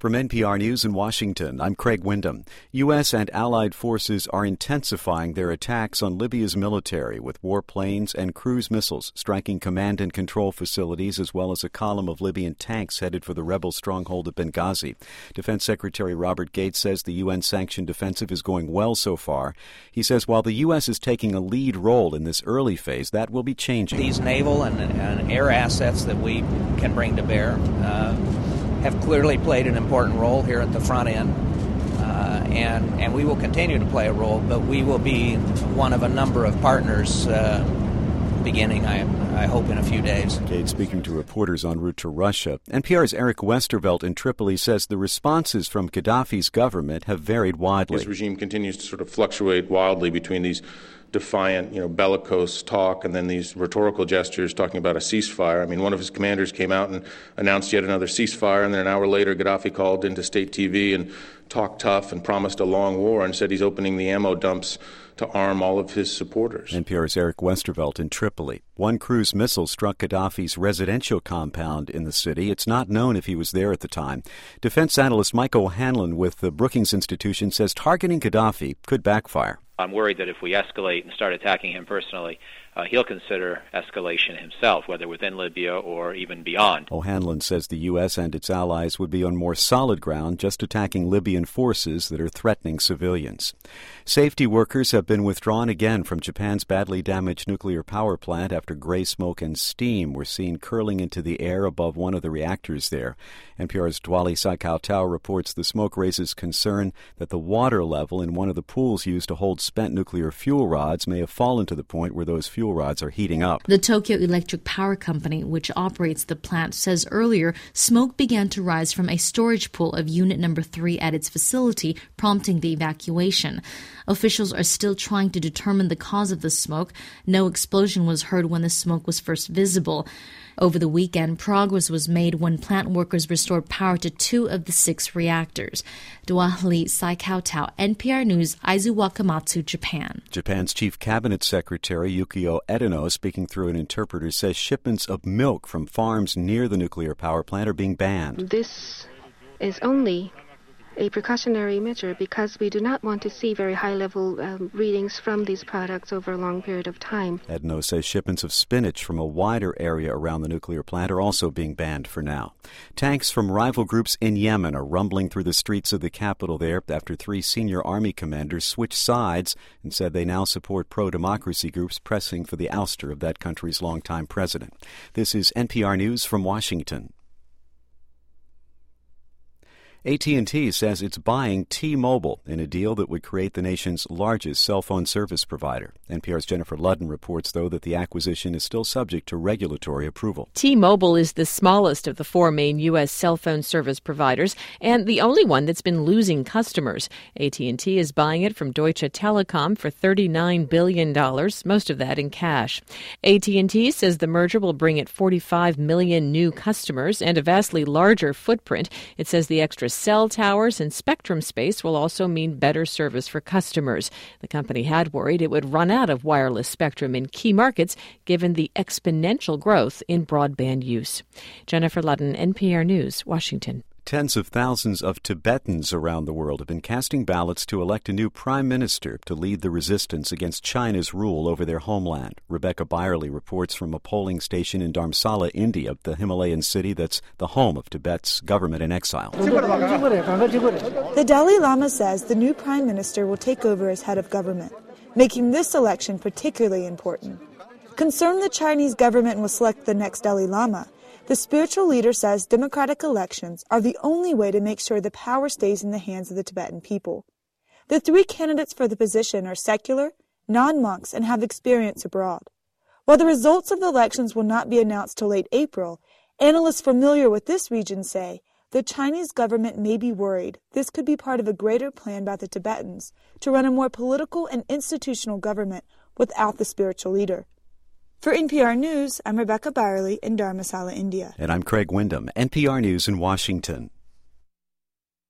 From NPR News in Washington, I'm Craig Windham. U.S. and allied forces are intensifying their attacks on Libya's military with warplanes and cruise missiles striking command and control facilities as well as a column of Libyan tanks headed for the rebel stronghold of Benghazi. Defense Secretary Robert Gates says the UN-sanctioned offensive is going well so far. He says while the U.S. is taking a lead role in this early phase, that will be changing. These naval and air assets that we can bring to bear have clearly played an important role here at the front end, and we will continue to play a role, but we will be one of a number of partners beginning, I hope, in a few days. Gates speaking to reporters en route to Russia. NPR's Eric Westervelt in Tripoli says the responses from Gaddafi's government have varied widely. His regime continues to sort of fluctuate wildly between these defiant, bellicose talk and then these rhetorical gestures talking about a ceasefire. I mean, one of his commanders came out and announced yet another ceasefire, and then an hour later Gaddafi called into state TV and talked tough and promised a long war and said he's opening the ammo dumps to arm all of his supporters. NPR's Eric Westervelt in Tripoli. One cruise missile struck Gaddafi's residential compound in the city. It's not known if he was there at the time. Defense analyst Mike O'Hanlon with the Brookings Institution says targeting Gaddafi could backfire. I'm worried that if we escalate and start attacking him personally, he'll consider escalation himself, whether within Libya or even beyond. O'Hanlon says the U.S. and its allies would be on more solid ground just attacking Libyan forces that are threatening civilians. Safety workers have been withdrawn again from Japan's badly damaged nuclear power plant after gray smoke and steam were seen curling into the air above one of the reactors there. NPR's Dwali Saikautau reports the smoke raises concern that the water level in one of the pools used to hold spent nuclear fuel rods may have fallen to the point where those fuel rods are heating up. The Tokyo Electric Power Company, which operates the plant, says earlier smoke began to rise from a storage pool of unit number 3 at its facility, prompting the evacuation. Officials are still trying to determine the cause of the smoke. No explosion was heard when the smoke was first visible. Over the weekend, progress was made when plant workers restored power to 2 of the 6 reactors. Dwali Saikautau, NPR News, Aizu Wakamatsu, Japan. Japan's Chief Cabinet Secretary Yukio Edano, speaking through an interpreter, says shipments of milk from farms near the nuclear power plant are being banned. This is only a precautionary measure because we do not want to see very high-level readings from these products over a long period of time. Edno says shipments of spinach from a wider area around the nuclear plant are also being banned for now. Tanks from rival groups in Yemen are rumbling through the streets of the capital there after 3 senior army commanders switched sides and said they now support pro-democracy groups pressing for the ouster of that country's longtime president. This is NPR News from Washington. AT&T says it's buying T-Mobile in a deal that would create the nation's largest cell phone service provider. NPR's Jennifer Ludden reports, though, that the acquisition is still subject to regulatory approval. T-Mobile is the smallest of the 4 main U.S. cell phone service providers and the only one that's been losing customers. AT&T is buying it from Deutsche Telekom for $39 billion, most of that in cash. AT&T says the merger will bring it 45 million new customers and a vastly larger footprint. It says the extra cell towers and spectrum space will also mean better service for customers. The company had worried it would run out of wireless spectrum in key markets given the exponential growth in broadband use. Jennifer Ludden, NPR News, Washington. Tens of thousands of Tibetans around the world have been casting ballots to elect a new prime minister to lead the resistance against China's rule over their homeland. Rebecca Byerly reports from a polling station in Dharamsala, India, the Himalayan city that's the home of Tibet's government in exile. The Dalai Lama says the new prime minister will take over as head of government, making this election particularly important. Concerned the Chinese government will select the next Dalai Lama, the spiritual leader says democratic elections are the only way to make sure the power stays in the hands of the Tibetan people. The 3 candidates for the position are secular, non-monks, and have experience abroad. While the results of the elections will not be announced till late April, analysts familiar with this region say the Chinese government may be worried this could be part of a greater plan by the Tibetans to run a more political and institutional government without the spiritual leader. For NPR News, I'm Rebecca Byerly in Dharamsala, India. And I'm Craig Windham, NPR News in Washington.